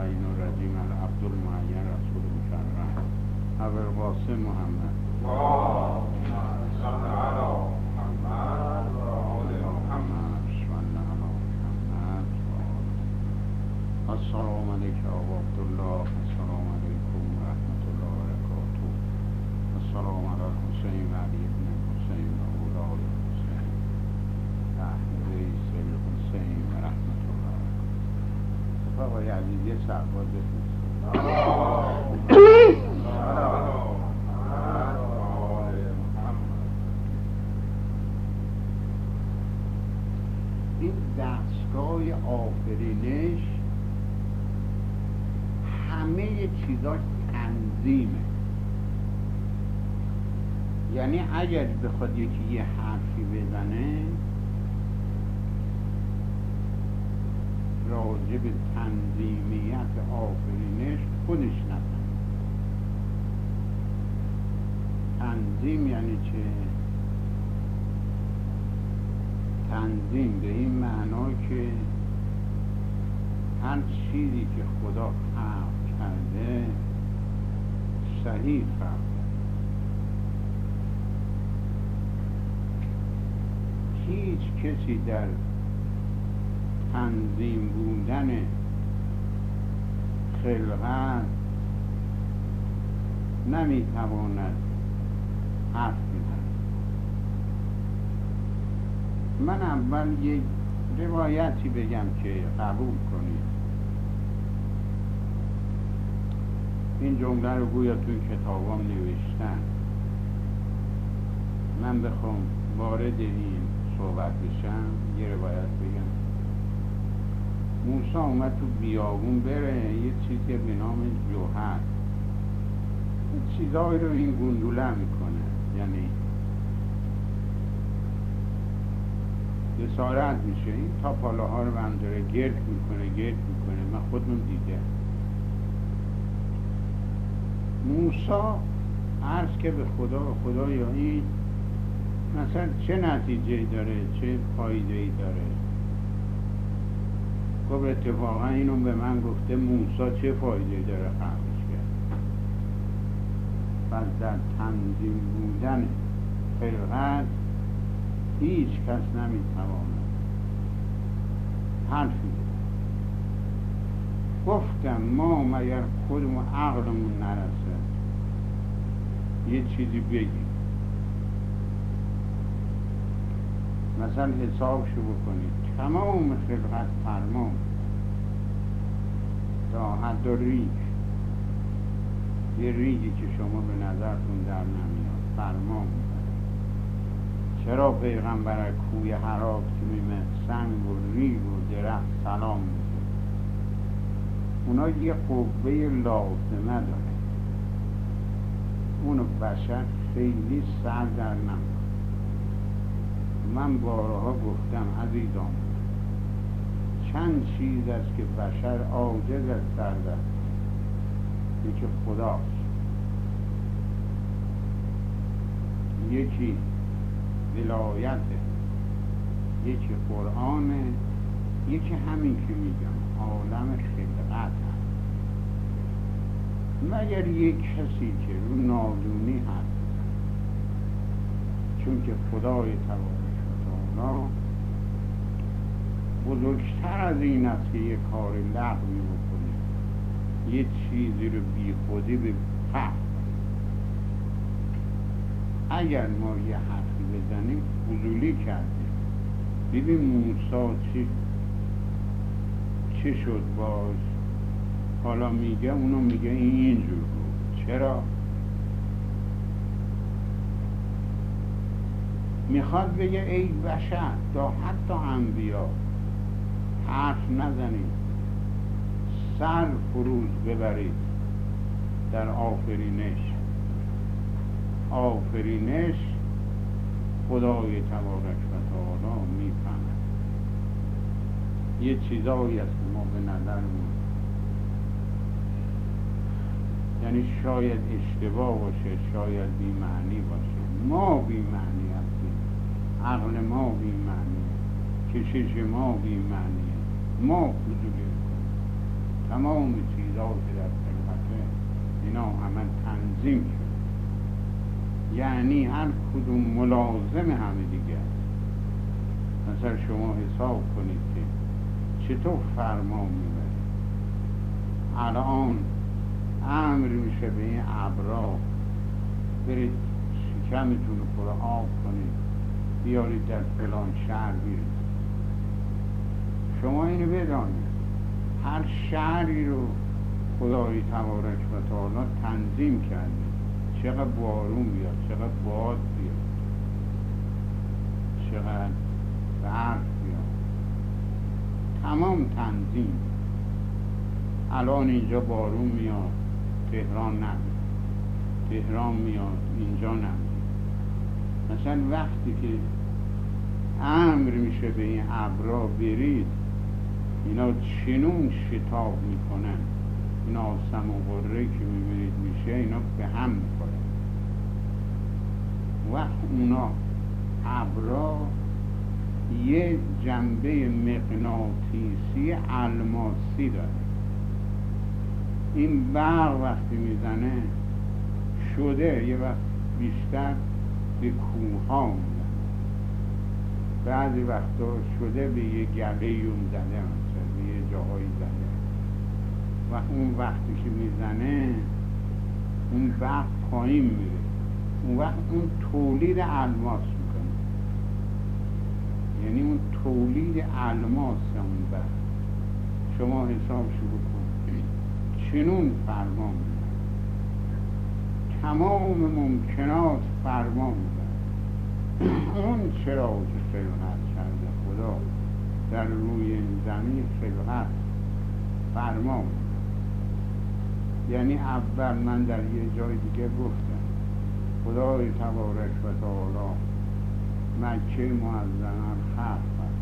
اللعین الرجیم العبد المعین رسول مکرم ابوالقاسم محمد اللهم صل علی محمد و آل محمد. السلام علیکم و عبدالله. السلام علیکم و رحمت الله و برکاته. السلام علی الحسین و علی ابن حسین و اولاد حسین اهل بیت الحسین و رحمت الله و برکاته. آقای عزیز یه سرباز بفرستید. این دستگاه آفرینش همه چیزاش تنظیمه. یعنی اگر بخواد یکی یه حرفی بزنه راجع به تنظیمیت آفرینش خودش نفهمه. تنظیم یعنی چه؟ تنظیم به این معنا که هر چیزی که خدا خلق کرده صحیح خلق کرده. هیچ کسی در تنظیم بودن خلقت نمیتواند حرف بزنه. من اول یک روایتی بگم که قبول کنید. این جمله رو گویا تو این کتابام نوشتن. من بخوام وارد این صحبت بشم یه روایت بگم. موسی اومد تو بیابون بره یه چیزی به نام جوهر، یه چیزایی رو این گندوله میکنه، یعنی جسارت میشه. این تاپاله ها رو برداره گرد میکنه. من خودم دیده. موسی عرض که به خدا یا این مثلا چه نتیجه‌ای داره، چه فایده‌ای داره؟ خب اتفاقا اینو به من گفته موسی چه فایده‌ای داره خلقش کرد. پس در تنظیم بودن خلقت هیچ کس نمیتواند حرفی بزنه. گفتم ما مگر خودمون عقلمون نرسه یه چیزی بگیم، مثلا حسابشو بکنید تمام خلقت فرمان تا حد ریگ، یه ریگی که شما به نظرتون در نمیاد فرمان. چرا پیغمبر کوی حراک که میمه سنگ و ریگ و درخت سلام میده؟ اونا یه قوه لازمه داره، اونو بشر خیلی سر در نمیاد. من بارها گفتم عزیزان چند چیز است که بشر عاجز از سر در، یکی خداست، یکی ولایته، یکی قرآنه، یکی همین که میگم عالم خلقت هست. مگر یک کسی که رو نادونی هست، چون که خدای تبارک و تعالی بزرگتر از این است که یک کار لغوی بکنه، یه چیزی رو بی خودی به حق. اگر ما یه حرفی بزنیم فضولی کردیم. ببین موسی چی شد باز؟ حالا میگه اونو میگه اینجور بود. چرا؟ میخواد بگه ای بشر تا حتی انبیا حرف نزنید، سر فروز ببرید در آفرینش. آفرینش خدای تبارک و تعالی میفهمد. یه چیزایی است که ما به نظرمون یعنی شاید اشتباه باشه، شاید بی معنی باشه. ما بی معنی هستیم، عقل ما بی معنیه، کشش ما بی معنیه، ما فضولی کنیم. تمام چیزها که در خلقته اینا همه تنظیم شد، یعنی هر کدوم ملازم همه دیگه است. مثلا شما حساب کنید که چطور فرمان میبرید. الان امر میشه به این ابرا برید شکمتون رو پر آب کنید بیارید در فلان شهر بیرید. شما اینو بدانید هر شهری رو خدای تبارک و تعالی تنظیم کرده، چقدر بارون بیاد، چقدر باد بیاد، چقدر برف بیاد، تمام تنظیم. الان اینجا بارون میاد تهران نمیاد، تهران میاد اینجا نمیاد. مثلا وقتی که امر میشه به این ابرا برید، اینا چنون شتاب میکنن، این آسم و قره که میبینید میشه اینا به هم میکنن. وقت اونا ابرا یه جنبه مغناطیسی الماسی داره. این برق وقتی میزنه شده یه وقت بیشتر به کوه ها میزنه، بعضی وقتا شده به یه گله‌یون زده، مثلا به یه جاهایی زده. و اون وقتی که میزنه اون برق پایین میره، اون وقت اون تولید الماس میکنه، یعنی اون تولید الماس اون برق. شما حسابشو بکن چنون فرمان میبره، تمام ممکنات فرمان میبره. اون چرا که خلقت کرده خدا در روی این زمین خلقت فرمان میبره. یعنی اول من در یه جای دیگه گفتم خدای تبارک و تعالی مکه معظمه خلق کرد.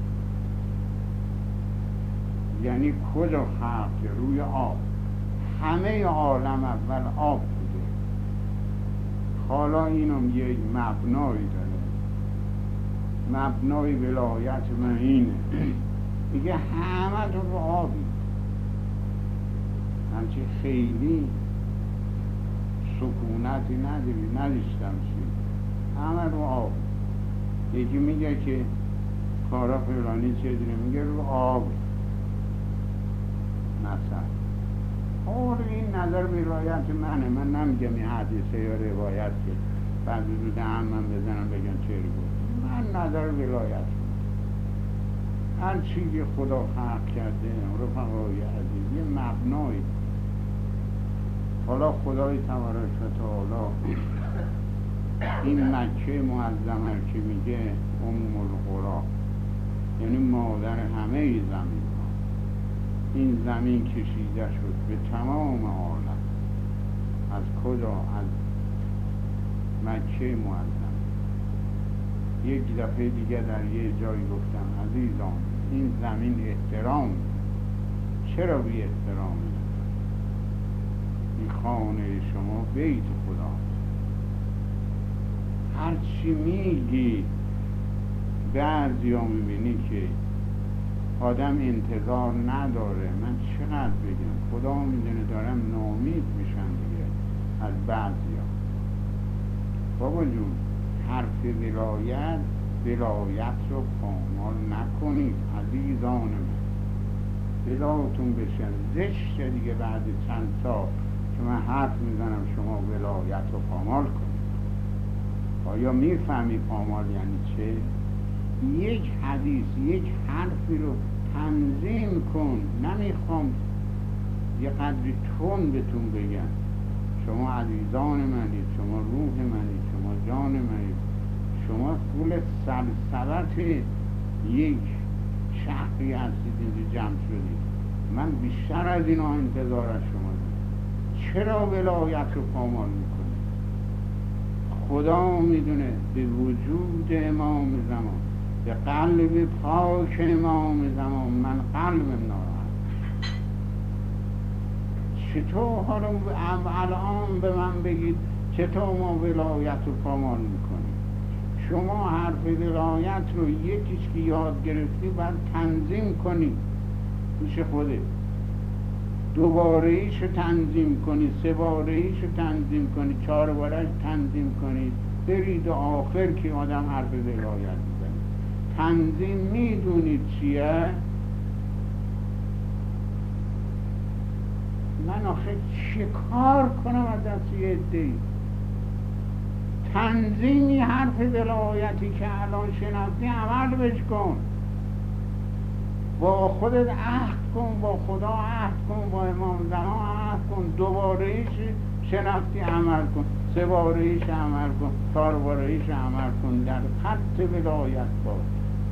یعنی کجا خلق؟ روی آب. همه عالم اول آب بوده، حالا اینم یک مبنایی داره، مبنای ولایت من اینه. میگه همه تو رو آبی، همچه خیلی سکونتی نداشتم چی، همه رو آب. یکی میگه که کارا فلانی چه دیره، میگه رو آب مثلا. حال این نظر ولایت منه، من نمیگم این حدیثه یا روایت که بعد رو دهم من بزنم بگم چه رو بود. من نظر ولایت هر چیزی خدا خلق کرده رفقای عزیز یه مبنایی. حالا خدای تبارک و تعالی این مکه معظمه که میگه القری، یعنی مادر همه زمین ها، این زمین کشیده شد به تمام عالم. از کجا؟ از مکه معظمه. یک دفعه دیگه در یه جایی گفتم عزیزان این زمین احترام، چرا بی احترام؟ این خانه شما بیت خداست. هرچی میگی بعضی ها میبینی که آدم انتظار نداره. من چقدر بگم، خدا میدونه دارم ناامید میشن دیگه از بعضی ها. بابا جون حرف ولایت رو پامال نکنید عزیزان من، بلاتون بشن زشته دیگه. بعد چند سال که من حرف میزنم شما ولایت رو پامال کنید. آیا میفهمی پامال یعنی چه؟ یک حدیث، یک حرفی رو تنظیم کن. نمیخوام یه قدری تون بهتون بگم. شما عزیزان منید، شما روح منید، شما جان منید، شما پول سلسلت یک شهری هستید اینجا جمع شدید. من بیشتر از اینا انتظار از شما دارم. چرا ولایت رو پامال میکنید؟ خدا میدونه به وجود امام زمان، به قلب پاک امام زمان من قلبم ناراحت. چطور حالا الان به من بگید چطور ما ولایت رو پامال میکنیم؟ شما حرف ولایت رو یکیش که یاد گرفتی باید تنظیم کنی میشه خوده. دوباره ایشو تنظیم کنید، سه باره ایشو تنظیم کنید، چهار بارهش تنظیم کنید، برید و آخر که آدم حرف ولایت میزنه. تنظیم میدونید چیه؟ من آخه چه کار کنم از دست یه عده‌ای؟ تنظیمی حرف ولایتی که الان شنفتی عمل بش کن، با خودت عهد کن، با خدا عهد کن، با امام زمان عهد کن، دوباره ایش شنفتی عمل کن، سه باره ایش عمل کن، چهار باره ایش عمل کن، در خط ولایت باش.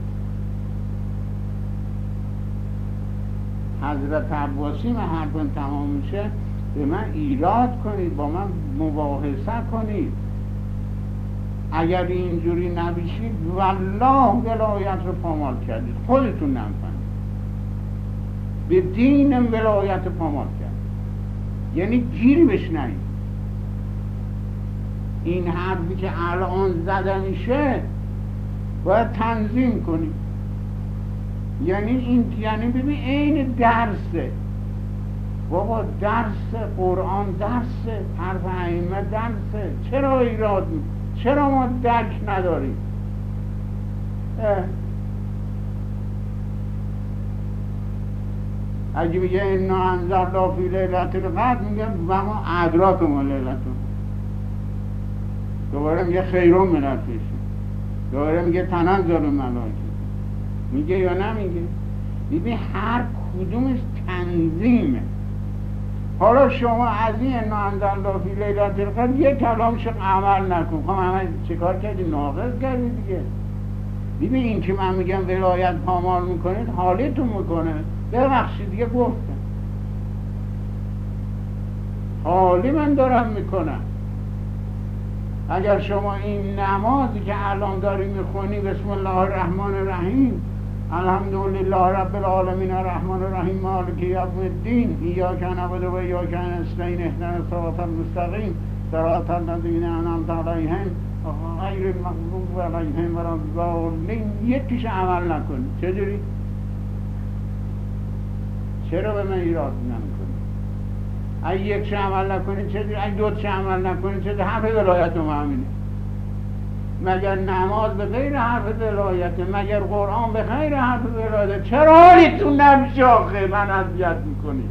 حضرت عباسی من حرفم تمام میشه به من ایراد کنید، با من مباحثه کنید. اگر اینجوری نبیشید والله ولایت رو پامال کردید، خودتون نمی‌فهمید. به دینم ولایت پامال کرد، یعنی گیر بشنید. این حرفی که الان زده میشه باید تنظیم کنید. یعنی ببین این درسه بابا، درس قرآن درسه، حرف ائمه درسه، چرا ایراد چرا ما درک نداریم؟ اگه میگه انا انزلنا فی لیلة القدر، میگه و ما ادراک ما لیلة، دوباره میگه خیرون من الفیش، دوباره میگه تنزل الملائکه، میگه یا نمیگه؟ ببین هر کدومش تنظیمه. حالا شما از این انا انزلنا فی لیلة القدر یک کلامش عمل نکن، خب عمل چیکار کردی؟ ناقض کردی دیگه. ببین این که من میگم ولایت پامال میکنید حالیتون میکنه، ببخشید دیگه گفتم حالی من دارم میکنم. اگر شما این نمازی که الان داری میخونی بسم الله الرحمن الرحیم الحمدلله رب العالمین الرحمن الرحیم مالک یوم الدین ایاک نعبد و ایاک نستعین اهدنا الصراط المستقیم صراط الذین انعمت علیهم غیر المغضوب علیهم ولا الضالین، یکیش عمل نکنی. چجوری؟ چرا به من ایراد نمیکنی؟ اگه یکش عمل نکنی چجوری؟ اگه دوتش عمل نکنی چجوری؟ حرف ولایت رو همینه. مگر نماز به غیر حرف ولایته؟ مگر قرآن به غیر حرف ولایته؟ چرا حالیتون نمیشه آخه من اذیت میکنی؟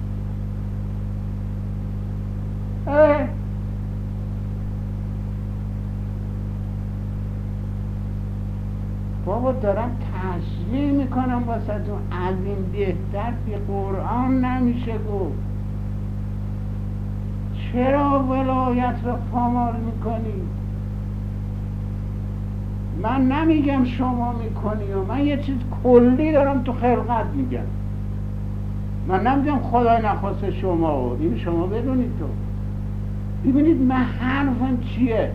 بابا دارم تشریح میکنم واسهتون، از این بهتر که قرآن نمیشه گفت. چرا ولایت رو پامال میکنی؟ من نمیگم شما میکنی و من یه چیز کلی دارم تو خلقت میگم. من نمیگم خدای نخواسته شما و این شما بدونید. تو ببینید من حرفم چیه،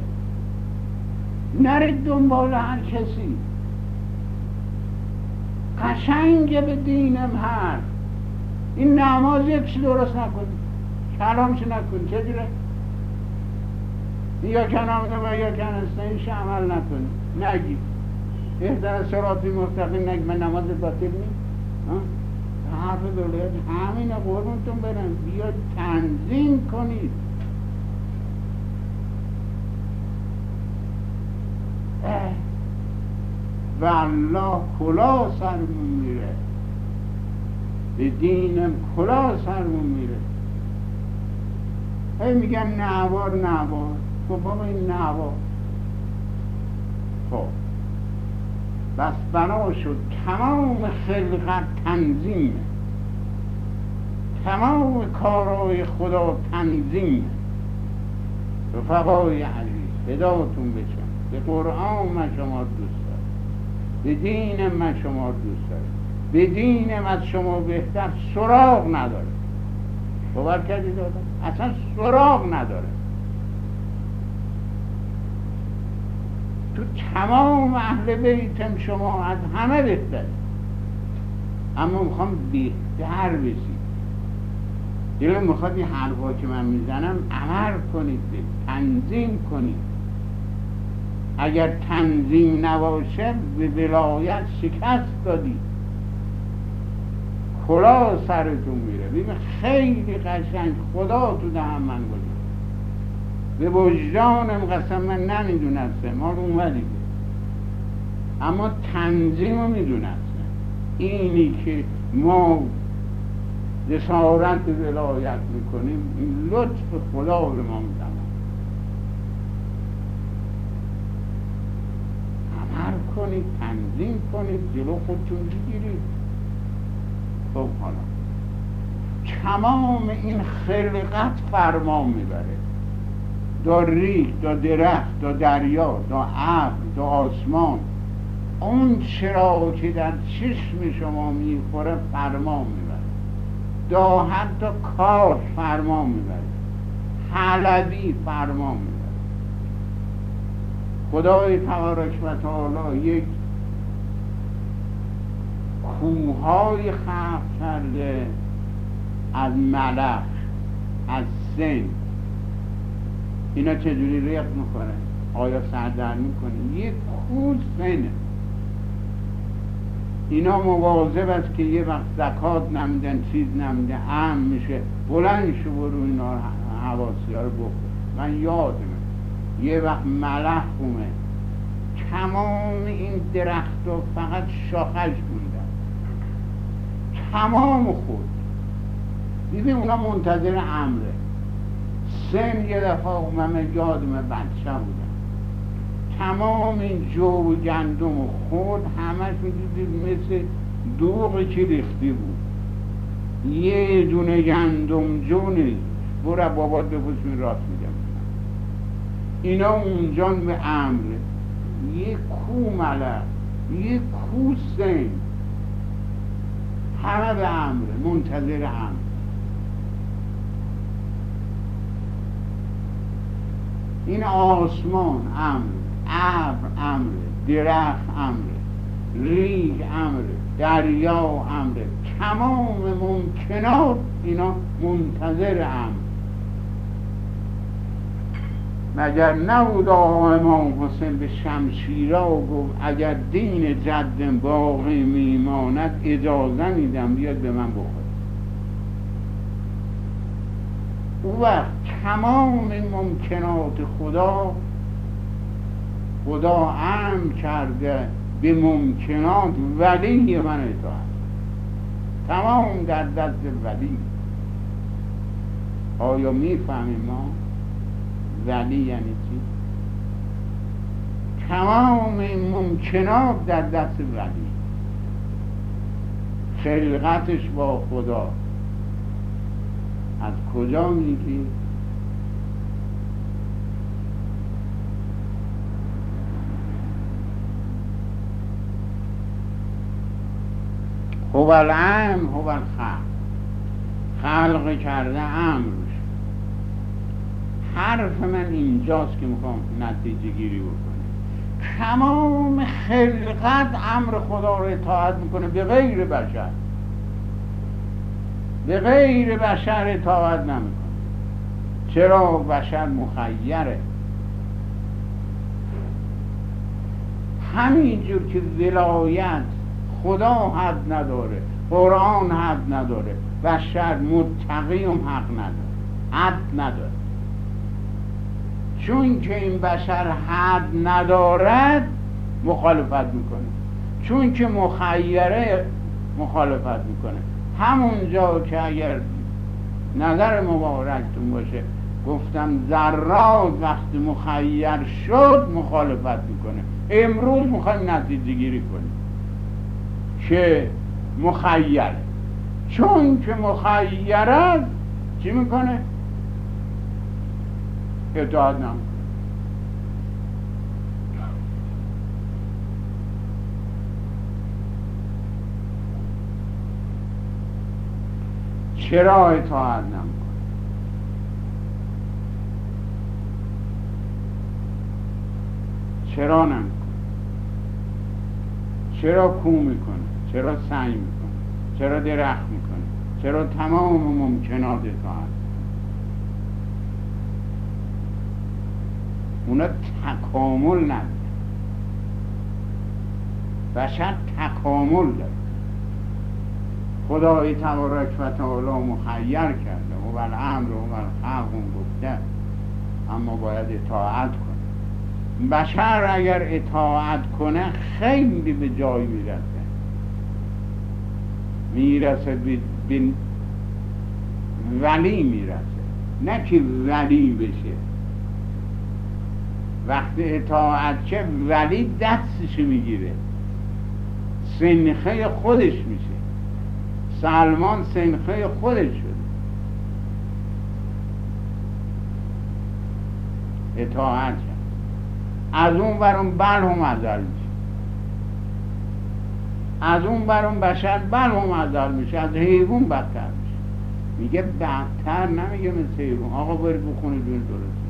نرید دنبال هر کسی. قشنگه به دینم حرف. این نماز یکشی درست نکنی، کلامش نکنی، چجوره؟ یا کنامده و یا کنستانیش عمل نکنی، نگی اهدنا صراط مستقیم، نگی من نماز باطل نیم. حرف دولت همینه قربونتون برن. بیاد تنظیم کنید. و الله کلا سرمون میره، به دینم کلا سرمون میره. هی میگن نوار نوار، خب بابا این نوار خب بس بنا شد تمام خلقت تنظیمه، تمام کارهای خدا تنظیمه. رفقای عزیز فداتون بشم، به قرآن من شما دوست دارم، به دین من شما دوست دارم، به دینم از شما بهتر سراغ نداره. باور کردید آدم اصلا سراغ نداره. تو تمام اهل بیتم شما از همه بهتر، اما میخوام بهتر بشید. دلم میخواد این حرفا که من میزنم عمل کنید، تنظیم کنید. اگر تنظیم نباشه به ولایت شکست دادید. کلاه سرتون میره. ببین خیلی قشنگ خدا تو دهن من گذاشت، به وجدانم قسم من نمیدونستم، ما رو اومدیم اما تنظیم رو میدونستم. اینی که ما جسارت ولایت میکنیم این لطف خدا به ما میدن. عمل کنید، تنظیم کنید، جلو خودتون بگیرید. خب حالا تمام این خلقت فرمان میبره، دا ریگ، دا درخت، دا دریا، دا ابر، دا آسمان، اون چرا که در چشم شما میخوره فرمان میبره، دا حتی کار فرمان میبره، حلبی فرمان میبره. خدای تبارک و تعالی یک کوههای خلق کرده از ملخ، از سن. اینا چجوری ریق میکنه؟ آیا سردر میکنه؟ یک کوه سنه. اینا مواظب است که یه وقت زکات نمیدن، چیز نمیدن، امن میشه بلند شو برو اینا حواسی ها رو بخور. من یادمه یه وقت ملخ اومه، تمام این درخت ها فقط شاخش موندن، تمام خود. دیدیم اونا منتظر امره. سن یه دفعه اومه، یادمه بچه بودم، تمام این جو و گندم و خود همش میدید مثل دوغی که ریختی بود. یه دونه گندم جو نیست. برو بابات بپرس، راست میگم. اینا اونجا به امره، یه کو ملخ، یه کو سن، همه به امره، منتظر امر. این آسمان امره، ابر امره، درخت امره، ریگ امره، دریا امره، تمام ممکنات اینا منتظر امر. مگر نبود آقا امام حسین به شمشیرا گفت اگر دین جدم باقی میماند اجازه میدم بیاد به من بخوره. او وقت تمام این ممکنات خدا امر کرده به ممکنات ولی من اطاعت، تمام در دست ولی. آیا میفهمیم ما ولی یعنی چی؟ تمام این ممکنات در دست ولی، خلقتش با خدا. از کجا میگی؟ هو الامر هو الخلق، خلق کرده امرش. حرف من اینجاست که میخوام نتیجه گیری بکنه. تمام خلقت امر خدا رو اطاعت میکنه به غیر بشر، به غیر بشر اطاعت نمیکنه. چرا؟ بشر مخیره. همینجور که ولایت خدا حد نداره، قرآن حد نداره، بشر متقی هم حق نداره، حد نداره. چون که این بشر حد ندارد مخالفت میکنه، چون که مخیره مخالفت میکنه. همونجا که اگر نظر مبارکتون باشه گفتم ذرات وقتی مخیر شد مخالفت میکنه. امروز میخوایم نتیجه گیری کنیم که مخیره، چون که مخیره چی میکنه؟ اطاعت نمیکنه. چرا اطاعت نمیکنه؟ چرا نمیکنه؟ چرا کو میکنه؟ چرا سعی میکنه؟ چرا درخت میکنه؟ چرا تمام ممکنات اطاعت؟ اونا تکامل نداره. بشر تکامل داره. خدای تبارک و تعالی مخیر کرده و بالامر و بالخلق گفته، اما باید اطاعت کنه. بشر اگر اطاعت کنه خیلی به جای میرسه به ولی میرسه، نه که ولی بشه. وقتی اطاعت چه ولی دستشو میگیره، سنخه خودش میشه. سلمان سنخه خودش شده. اطاعت کرد. از اون برون بلهم ازل میشه، از اون برون بشر بلهم ازل میشه، از حیوان بدتر میشه. میگه بدتر، نمیگه مثل حیوان. آقا برید بخونه جون درست.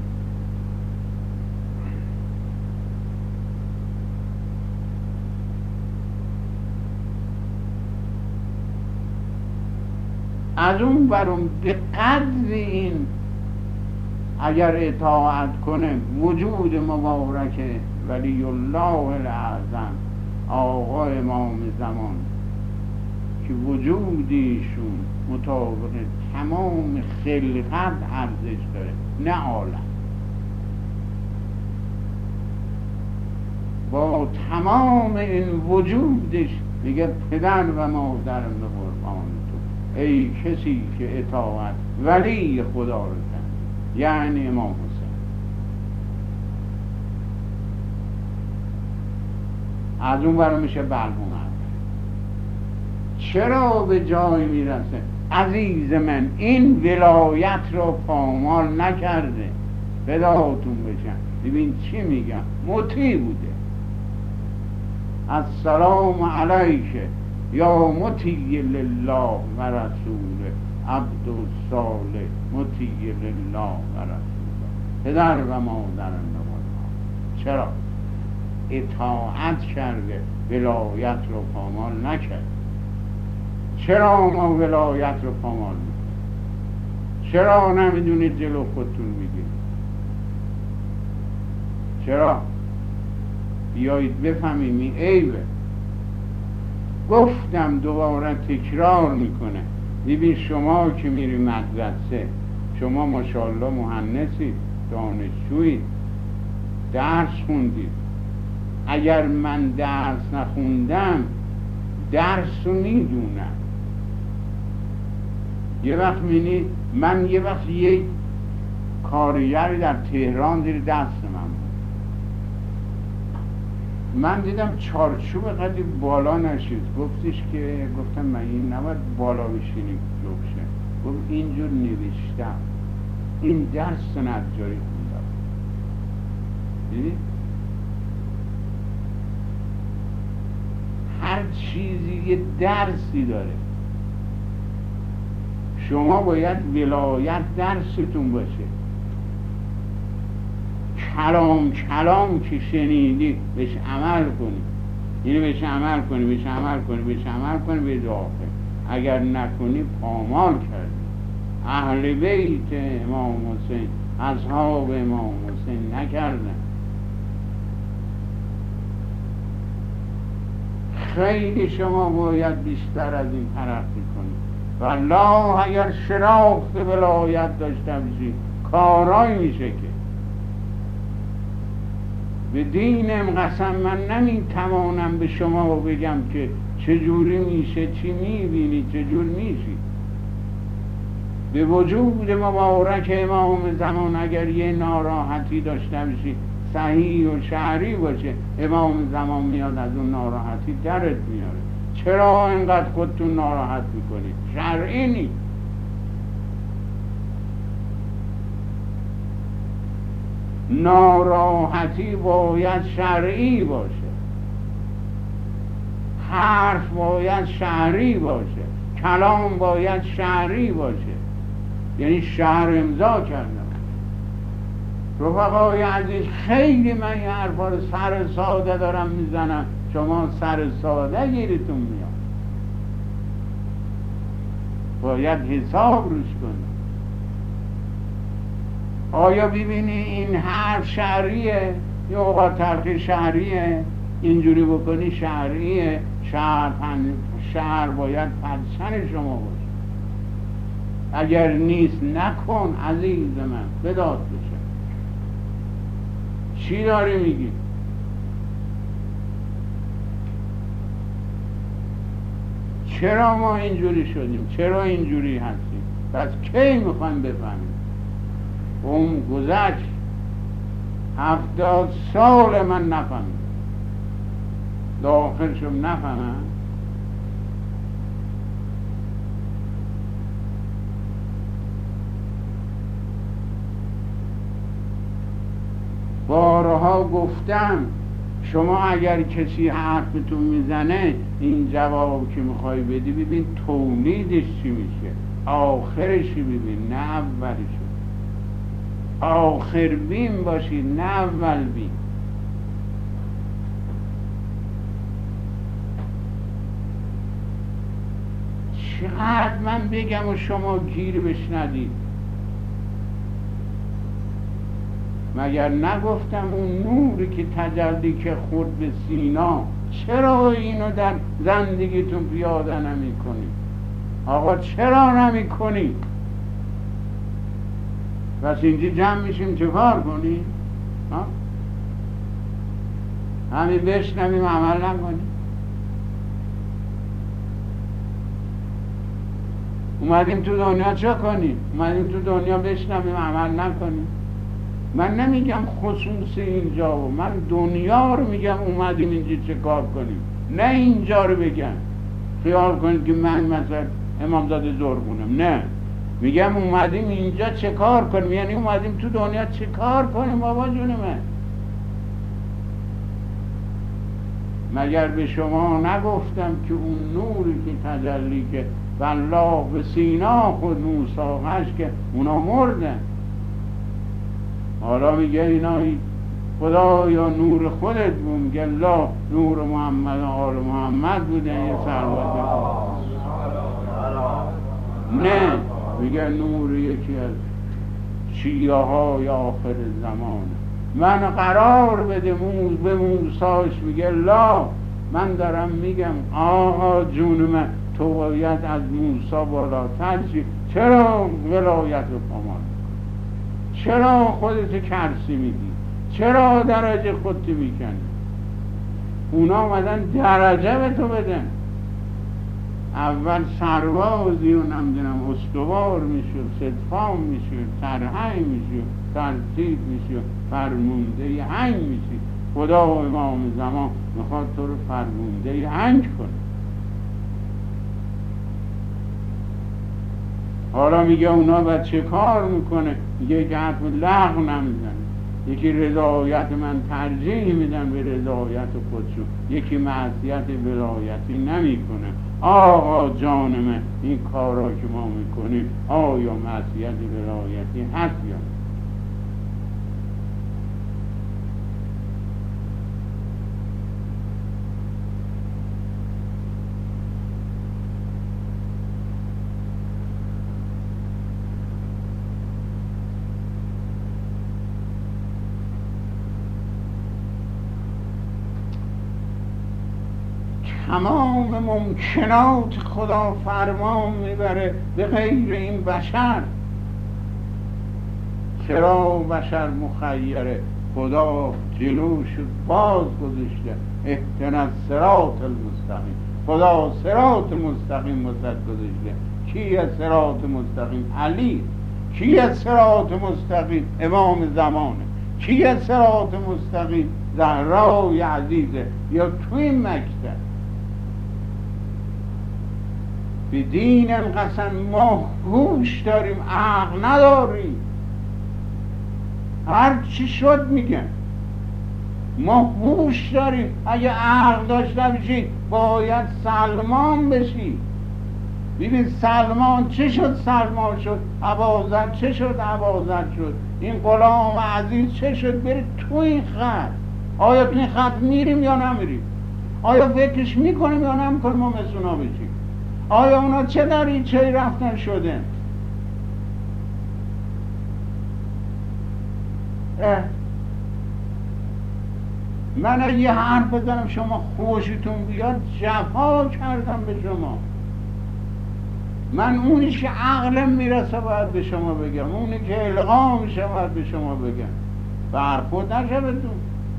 از اون برون به قدر این اگر اطاعت کنه وجود مبارک ولی الله الاعظم آقا امام زمان که وجودیشون مطابق تمام خلقت ارزش داره، نه عالم، با تمام این وجودش میگه پدر و مادرم به قربان تو، ای کسی که اطاعت ولی خدا رو کرد، یعنی امام حسین. از اون برای میشه بلهم. چرا به جای میرسه؟ عزیز من این ولایت را پامال نکرده، فداتون بشم. ببین چی میگم، مطیع بوده. السلام علیک یا مطیع لله و رسوله، عبد الصالح مطیع لله و رسوله، پدر و مادرم نماز. چرا؟ اطاعت کرده، ولایت رو پامال نکرد. چرا ما ولایت رو پامال میکنیم؟ چرا نمیدونید جلو خودتون میگید؟ چرا؟ بیایید بفهمیم این عیبه. گفتم دوباره تکرار میکنه. ببین شما که میری مدرسه، شما ماشاءالله مهندسی، دانشجویی، درس خوندید. اگر من درس نخوندم درس رو میدونم. یه وقت می‌بینی من یه وقت یک کارگری در تهران زیر دست من دیدم چارچوب قدی بالا نشید. گفتم من این نباید بالا بشینی جوشه. گفت اینجور نوشتم، این درس نجاری خوندم. دیدی؟ هر چیزی یه درسی داره. شما باید ولایت درستون باشه. کلام که شنیدی بهش عمل کنی، یعنی بهش عمل کنی به داخل. اگر نکنی پامال کردی. اهل بیت امام حسین، اصحاب امام حسین نکردن. خیلی شما باید بیشتر از این ترقی کنید. والله اگر شناخت ولایت داشته باشی کارایی میشه که به دینم قسم من نمیتوانم به شما بگم که چجوری میشه، چی میبینی، چجور میشی. به وجود مبارک امام زمان اگر یه ناراحتی داشته باشی صحیح و شرعی باشه، امام زمان میاد از اون ناراحتی درت میاره. چرا اینقدر خودتون ناراحت میکنید؟ شرعی نیست. ناراحتی باید شرعی باشه، حرف باید شرعی باشه، کلام باید شرعی باشه. یعنی شرع امضا کردم. رفقای عزیز، خیلی من این حرفا رو سر ساده دارم میزنم، شما سر ساده گیرتون میاد. باید حساب روش کنید. آیا ببینی این حرف شرعیه یا اوقات تلقی شرعیه؟ اینجوری بکنی شرعیه، شهر باید پرچم شما باشه. اگر نیست نکن عزیز من، بداد بشه. چی داری میگی؟ چرا ما اینجوری شدیم؟ چرا اینجوری هستیم؟ پس کی میخوایم بفهمیم؟ اون گذشت 70 سال من نفهمیم، داخلشم نفهمم. بارها گفتم شما اگر کسی حرفتون میزنه این جواب که میخوای بدی ببین تولیدش چی میشه، آخرش ببین نه اولش. آخر بین باشی نه اول بین. چقدر من بگم و شما گیر بشنوید؟ مگر نگفتم اون نوری که تجلی که خورد به سینا، چرا اینو در زندگیتون پیاده نمی کنی؟ آقا چرا نمی کنی؟ پس اینجا جمع میشیم چه کار کنی؟ همین بشنویم عمل نکنیم؟ اومدیم تو دنیا چه کنیم؟ اومدیم تو دنیا بشنویم عمل نکنیم؟ من نمیگم خصوص اینجا و من دنیا رو میگم اومدیم اینجا چه کار کنیم، نه اینجا رو بگم خیال کنید که من مثلا امامزاده زرگونم. نه، میگم اومدیم اینجا چه کار کنیم، یعنی اومدیم تو دنیا چه کار کنیم بابا جون من. مگر به شما نگفتم که اون نوری که تجلی که والله به سینا خود موساقش که اونا مردن، حالا میگه اینا خدا یا نور خودت بود، میگه لا نور محمد و آل محمد بودن یه سروت. نه، میگه نور یکی از شیعه های آخر زمان. من قرار بده به موساش، میگه لا، من دارم میگم آقا جون من تو باید از موسی بالاتر شی. چرا ولایت رو پامال؟ چرا خودت کرسی میگی؟ چرا درجه خودت میکنی؟ اونا آمدن درجه به تو بدن. اول سربازی و نمیدونم استوار میشود، صدفام میشود، سرهنگ میشود، ترتیب میشود، فرمونده هنگ میشود. خدا و امام زمان میخواد تو رو فرمونده هنگ کنه. حالا میگه اونا باید چه کار میکنه؟ میگه که حرف لغو نمیزنه. یکی رضایت من ترجیح میدن به رضایت خودشون، یکی معصیت ولایتی نمیکنه. آقا جان من این کارا که ما میکنیم آیا معصیت ولایتی هست یا نه؟ تمام ممکنات خدا فرمان میبره به غیر این بشر. چرا بشر مخیره؟ خدا جلوش باز گذاشته، اهدنا الصراط المستقیم. خدا صراط مستقیم وسط گذاشته. کیه صراط مستقیم؟ علی. کیه صراط مستقیم؟ امام زمانه. کیه صراط مستقیم؟ زهرای عزیزه یا توی مکتب. به دین القسم ما هوش داریم، عقل نداریم. هر چی شد میگن ما هوش داریم. اگه عقل داشته باشی باید سلمان بشی. ببین سلمان چه شد؟ سلمان شد. ابوذر چه شد؟ ابوذر شد. این غلام عزیز چه شد؟ بری تو این خط. آیا تو این خط میریم یا نمیریم؟ آیا فکرش میکنیم یا نمیکنیم ما مثل اونا بشیم؟ آیا اونا چه دریچه‌ای رفتن شدن؟ من اگه یه حرف بزنم شما خوشتون بیاد جفا کردم به شما. من اونی که عقلم میرسه باید به شما بگم، اونی که القا میشه باید به شما بگم. برخورد نشه بدون.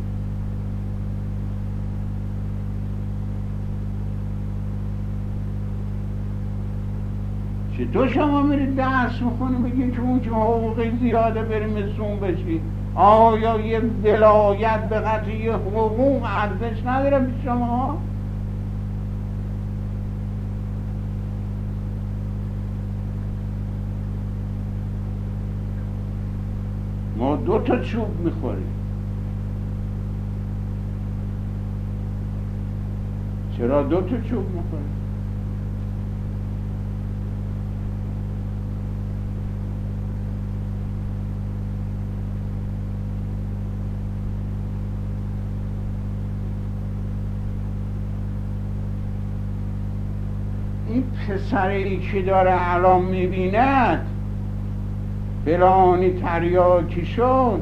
چطور شما میرید درس میخونی بگید که اون که حقوقی زیاده بریم مسئول بشی؟ آیا یه ولایت به قطع یه حقوق ارزش نداره به شما؟ ما 2 تا چوب میخوریم. چرا 2 تا چوب میخوریم؟ این پسری که داره الان میبیند فلانی تریاکی شد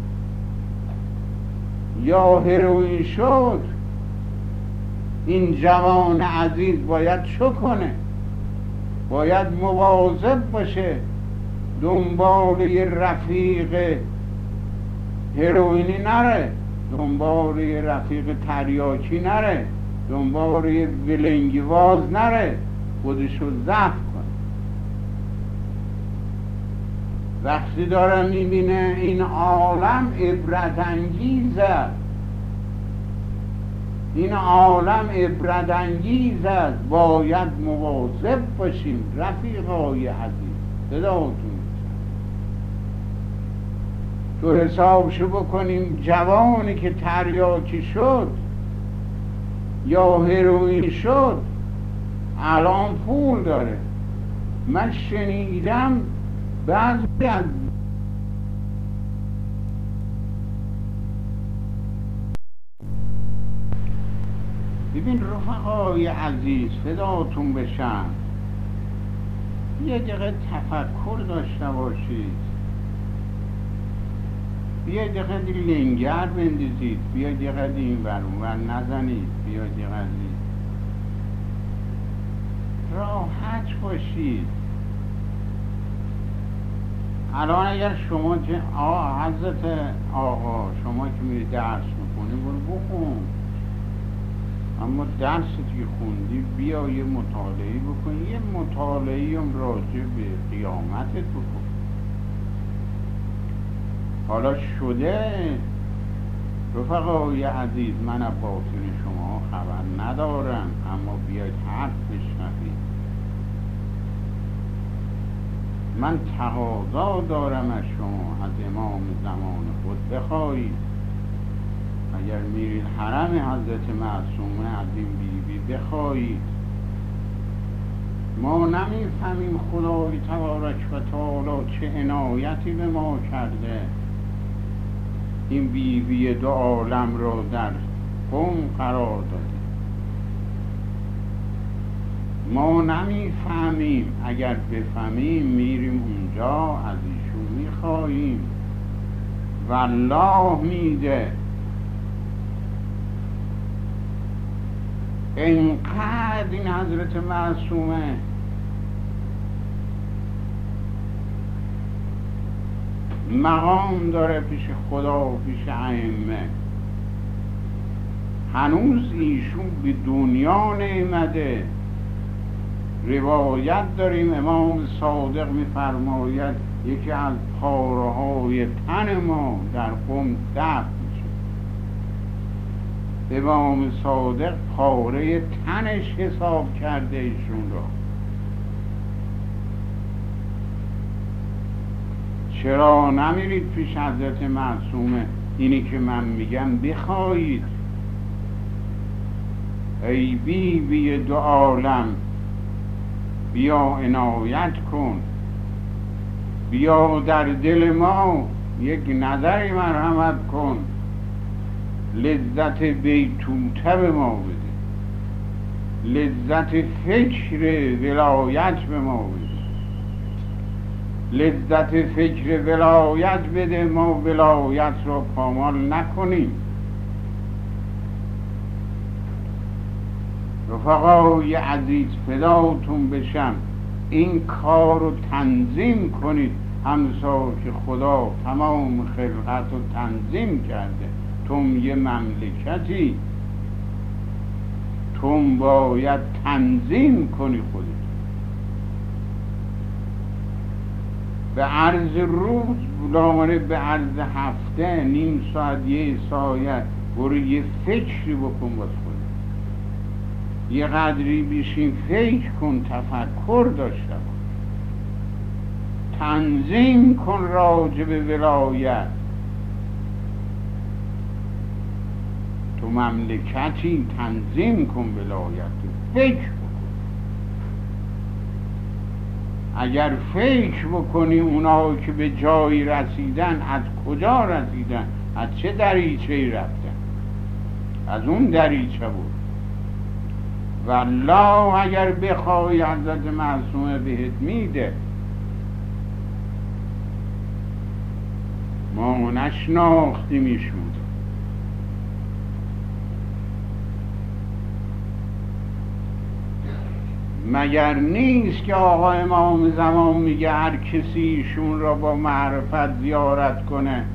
یا هروئین شد، این جوان عزیز باید چه کنه؟ باید مواظب باشه دنبال یه رفیق هروئینی نره، دنبال یه رفیق تریاکی نره، دنبال یه ولنگیواز نره، خودشو ضعف کنه. وقتی داره میبینه این عالم عبرت انگیز است، این عالم عبرت انگیز است، باید مواظب باشیم رفیقای عزیز. صداتون تو حسابشو بکنیم جوانی که تریاکی شد یا هروئین شد الان پول داره. من شنیدم بعضی از ببین رفقای عزیز فداتون بشم، یه دقیقه تفکر داشته باشید، بیا دقیقه لنگر بندازید، بیا دقیقه این ور اون ور نزنید، بیا دقیقه راحت باشید. الان اگر شما که حضرت آقا شما که میری درس میکنی برو بخون، اما درست که خوندی بیا یه مطالعه بکن، یه مطالعه هم راجع به قیامتت بکن. حالا شده رفقای عزیز، من از باطن شما خبر ندارم، اما بیاید حرف بشنوید. من تقاضا دارم از شما، از امام زمان خود بخواهید اگر میرید حرم حضرت معصومه از این بیبی بخواهید. ما نمیفهمیم خدای تبارک و تعالی چه عنایتی به ما کرده، این بیبی 2 عالم را در قم قرار داده. ما نمیفهمیم، اگر بفهمیم میریم اونجا از ایشون میخواهیم، والله میده. اینقدر این حضرت معصومه مقام داره پیش خدا و پیش ائمه، هنوز ایشون به دنیا نیامده. روایت داریم امام صادق میفرماید یکی از پاره‌های تن ما در قم دفن میشه. امام صادق پاره تنش حساب کرده ایشون را. چرا نمیرید پیش حضرت معصومه اینی که من میگم بخواهید؟ ای بیبی 2 عالم بیا عنایت کن، بیا در دل ما یک نظری مرحمت کن، لذت بیتوته به ما بده، لذت فکر ولایت به ما بده، لذت فکر ولایت بده، ما ولایت را پامال نکنیم. رفقای عزیز فداتون بشم، این کار رو تنظیم کنید همسا که خدا تمام خلقت رو تنظیم کرده. تم یه مملکتی، تم باید تنظیم کنی خودت. به عرض روز بلامانه، به عرض هفته، نیم ساعت، یه ساعت برو یه فکری بکن باز خودت. یه قدری بیشین فکر کن، تفکر داشته باش، تنظیم کن راجع به ولایت. تو مملکتی، تنظیم کن ولایت، فکر بکن. اگر فکر بکنی اونا که به جایی رسیدن از کجا رسیدن، از چه دریچه‌ای رفتن، از اون دریچه بود. والله اگر بخوای حضرت معصومه بهت میده. ما نشناختیمشون. مگر نیست که آقا امام زمان میگه هر کسی ایشون را با معرفت زیارت کنه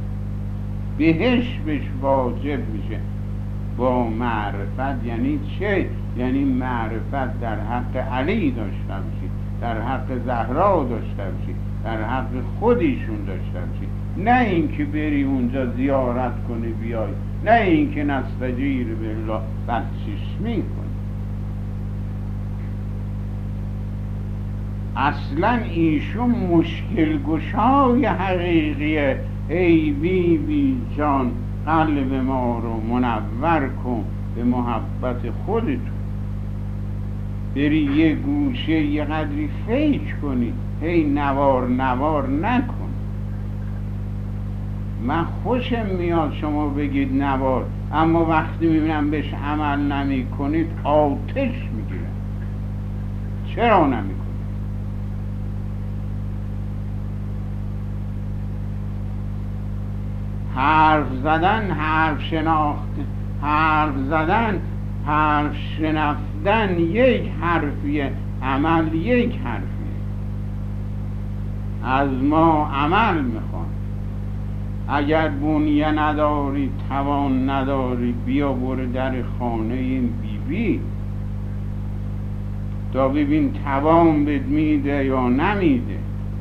بهش بهش واجب میشه. با معرفت یعنی چه؟ یعنی معرفت در حق علی داشته باشی، در حق زهرا داشته باشی، در حق خودیشون داشته باشی، نه اینکه بری اونجا زیارت کنی بیای، نه اینکه نستجیر بالله بدچشمی کنی. اصلا ایشون مشکل گشای حقیقیه. ای بی بی جان قلب ما رو منور کن به محبت خودتون. بری یه گوشه یه قدری فکر کنی، هی نوار نوار نکن. من خوشم میاد شما بگید نوار، اما وقتی میبینم بهش عمل نمی کنید آتش میگیرم. چرا نمی کنید؟ حرف زدن، حرف شناخت، حرف زدن، حرف شنفتن یک حرفیه، عمل یک حرفیه. از ما عمل میخوان. اگر بنیه نداری، توان نداری، بیا برو در خانه این بیبی تا ببین توان بهت میده یا نمیده.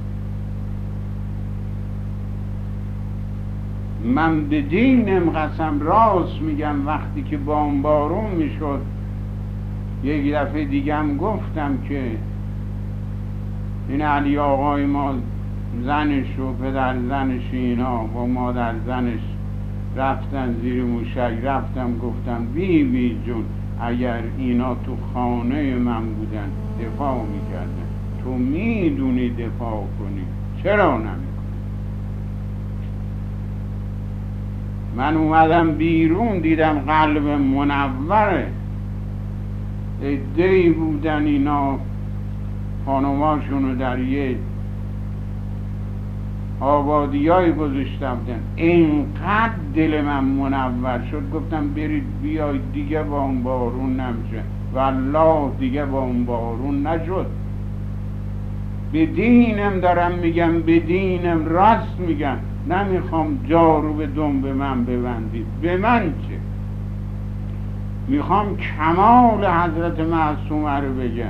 من به دینم قسم راست میگم، وقتی که بارون میشد یک دفعه دیگم گفتم که این علی آقای ما زنش و پدر زنش اینا با مادر زنش رفتن زیر موشک. رفتم گفتم بی بی جون اگر اینا تو خانه من بودن دفاع میکردن، تو میدونی دفاع کنی، چرا نمیکنی؟ من اومدم بیرون دیدم قلب منوره. عده‌ای بودن اینا خانماشونو در یه آبادیای گذاشته بودن. اینقدر دل من منور شد گفتم برید بیاید دیگه بارون نمیشه. والله دیگه بارون نشد. به دینم دارم میگم، به دینم راست میگم. نمیخوام جارو به دنب من ببندید. به من چه؟ میخوام کمال حضرت معصومه رو بگم.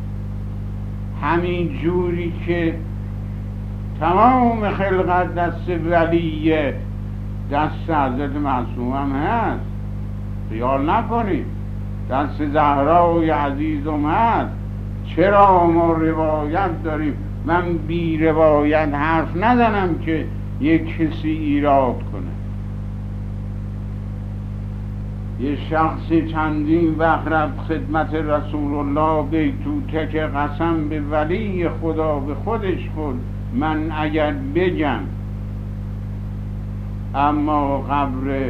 همین جوری که تمام خلقت دست ولیه، دست حضرت معصومه هم هست. خیال نکنید دست زهرای عزیزم هست. چرا ما روایت داریم؟ من بی روایت حرف نزنم که یک کسی ایراد کنه. یه شخصی چندین وقت رفت خدمت رسول الله بیتوته که قسم به ولی خدا به خودش خود من اگر بگم اما قبر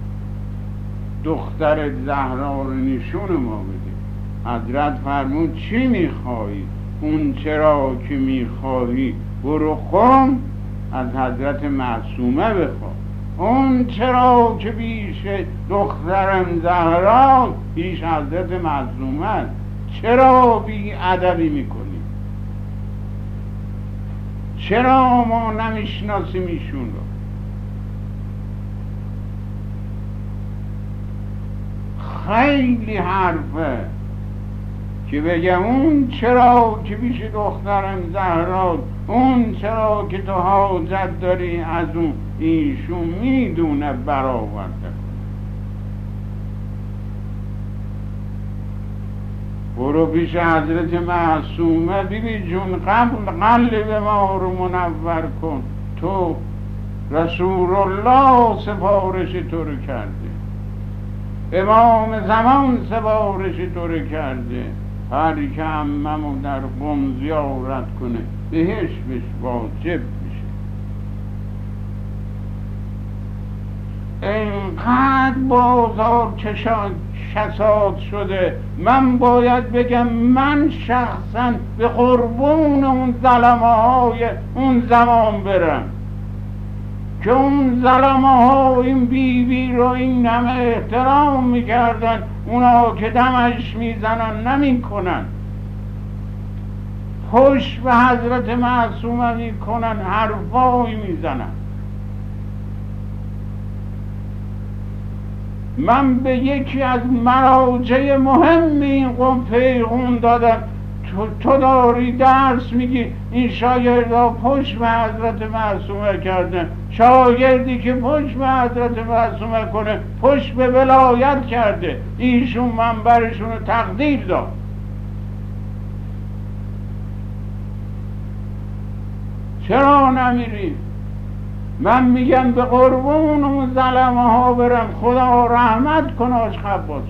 دختر زهرا رو نشون ما بده. حضرت فرمود چی میخوایی؟ اون چرا که میخوایی برو خم از حضرت معصومه بخوا. اون چرا که پیش دخترم زهرا پیش حضرت معصومه چرا بی ادبی میکنی؟ چرا ما نمیشناسیم ایشون رو؟ خیلی حرفه که بگه اون چرا که پیش دخترم زهرا، اون چرا که تو حاجت داری از اون، ایشون میدونه برآورده کنه. برو پیش حضرت معصومه بیبی جون، قلب ما رو منور کن، تو رسول الله سفارش تو رو کرده، امام زمان سفارش تو رو کرده، هر که عممو در قم زیارت کنه بهش واجب میشه. اینقدر بازار کساد شده، من باید بگم من شخصا به قربون اون ظلمه های اون زمان برم که اون ظلمه ها این بیبی رو این همه احترام میکردن، اونا که دمش میزنن نمیکنن، پشت به حضرت معصومه میکنن، حرفایی میزنن. من به یکی از مراجع مهم این قوم پیغام دادم، تو داری درس میگی این شاگردا پشت به حضرت معصومه کردن، شاگردی که پشت به حضرت معصومه کنه پشت به ولایت کرده، ایشون منبرشون رو تقدیر داد. چرا نمیریم؟ من میگم به قربون اون ظلمه ها برم، خدا رحمت کنه آج خباس.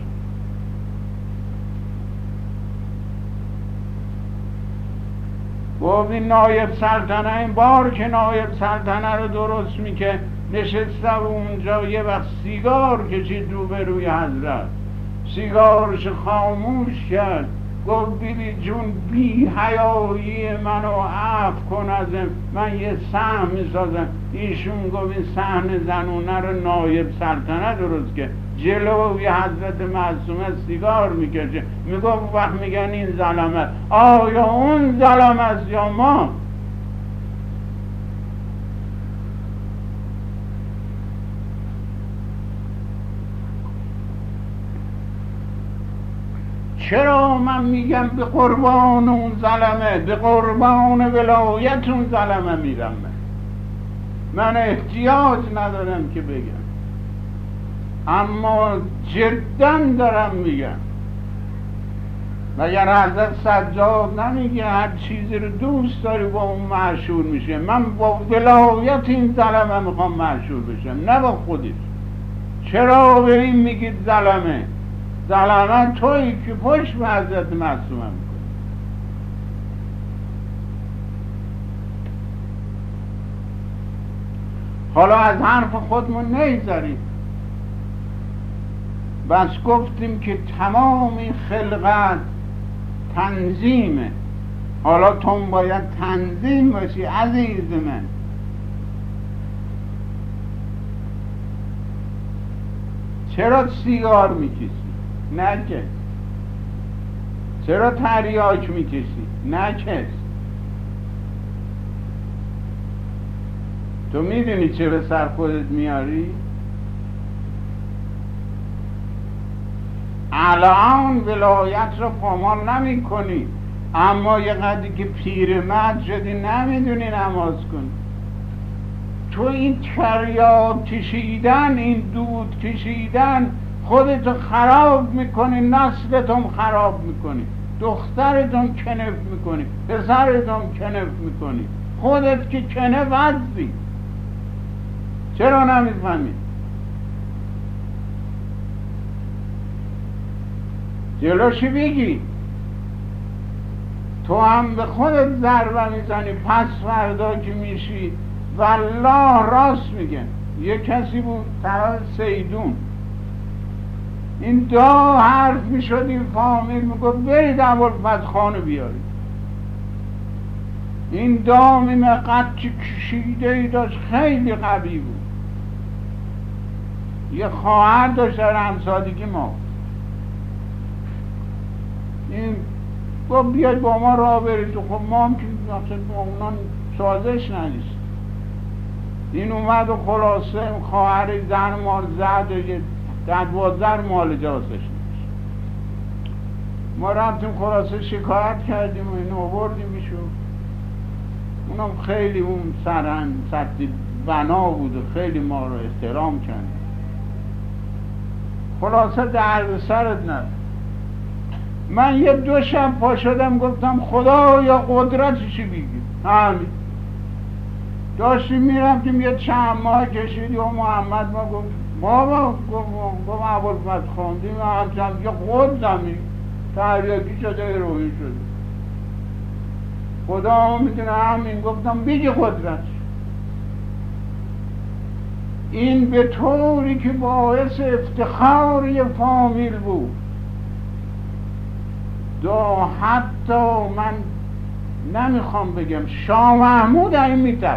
گفت این نایب سلطنه، این بار که نایب سلطنه رو درست میکه نشسته و اونجا یه وقت سیگار کشید روبروی حضرت، سیگارش خاموش کرد، گفت بیبی جون بی حیایی منو عفو کن ازم، من یه صحن میسازم. ایشون گفت این صحن زنونه رو نایب سلطنه درست که جلوی حضرت معصومه سیگار میکشه، میگفت وقت میگن این ظلمه، آیا اون ظلمه است یا ما؟ چرا من میگم به قربان اون ظلمه، به قربان ولایت اون ظلمه میرم؟ من احتیاج ندارم که بگم، اما جدا دارم میگم. مگر حضرت سجاد نمیگه هر چیزی رو دوست داری با اون معشور میشه؟ من با ولایت این ظلمه میخوام معشور بشم، نه با خودش. چرا به این میگید ظلمه؟ ظلمه تویی که پشت به حضرت معصومه میکنی. حالا از حرف خودمون نیذاریم، بس گفتیم که تمام این خلقت تنظیمه، حالا تو باید تنظیم باشی عزیز من. چرا سیگار میکشی؟ نکش. چرا تریاک میکشی؟ نکش. تو میدونی چه به سر خودت میاری؟ الان ولایت رو پامال نمی کنی، اما یه قدری که پیرمرد شدی نمیدونی نماز کنی. تو این تریاک کشیدن، این دود کشیدن خودتو خراب میکنی، نسلتون خراب میکنی، دخترتون کنف میکنی، پسرتون کنف میکنی، خودت که کنف هستی. چرا نمیفهمی؟ جلوشی بگی. تو هم به خودت ضربه میزنی، پس فردا که میشی والله راست میگن. یه کسی بود طرف سیدون، این دو حرف میشد، این فامیل میگفت برید ابوالفضل خانو بیارید. این دام قد که کشیده ای داشت، خیلی قوی بود. یه خواهر داشت در همسالگی ما، این گفت بیاید با ما راه برید. خب ما هم که با اونا سازش نداشت. این اومد و خلاصه خواهر زن ما زد و 12 مال جاسش نشد. ما رفتیم خلاصه شکایت کردیم و اینو آوردیم ایشو. اونم خیلی اون سطح بنا بود و خیلی ما رو احترام کرد. خلاصه درد سرت نداره. من یه 2 شب پا شدم گفتم خدا یا قدرتشی بگیر. همین داشتیم میرفتیم یه چند ماه کشیدی و محمد ما گفت بابا گفت ابوالفضل خواندیم همچنان یه خود زمین تریاکی شده روحی شده. خدا هم میتونه همین. گفتم بگی قدرت. این به طوری که باعث افتخار یه فامیل بود. حتی من نمیخوام بگم شاه محمود این میترد.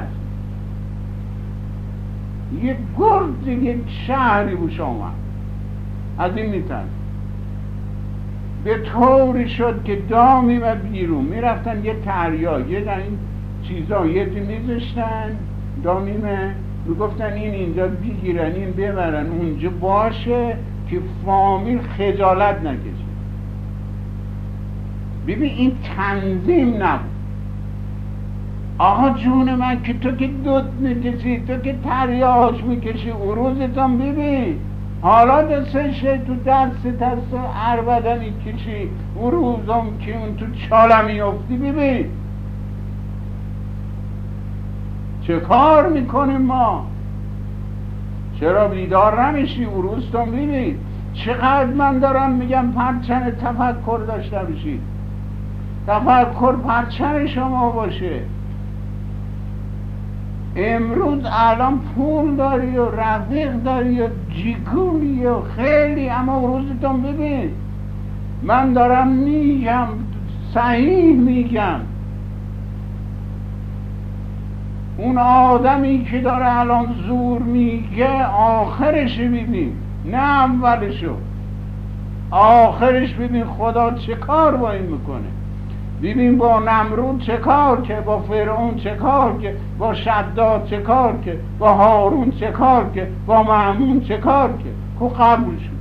یک گرد یک شهری بود شاه محمود از این میترد. به طوری شد که دامی و بیرون میرفتن یه تریا یه در این چیزا یه میذاشتن دامیمه میگفتن این اینجا بگیرن این ببرن اونجا باشه که فامیل خجالت نکشه. ببین این تنظیم نبود. آقا جون من که تو که دود میکشی تو که تریاش میکشی عروضتان ببین حالا دستش تو دست عربده میکشی عروضم که اون تو چاله میافتی. ببین چه کار میکنیم ما؟ چرا بیدار نمیشی؟ عروضتان ببین چقدر من دارم میگم پرچم تفکر داشته باشید. تفکر پرچم شما باشه. امروز الان پول داری و رفیق داری و جیگولی و خیلی، اما روزتون ببین من دارم میگم صحیح میگم. اون آدمی که داره الان زور میگه آخرش ببین نه اولشو، آخرش ببین خدا چه کار با این میکنه. ببین با نمرود چه کار که، با فرعون چه کار که، با شداد چه کار که، با هارون چه کار که، با مأمون چه کار که. کو قبول شد.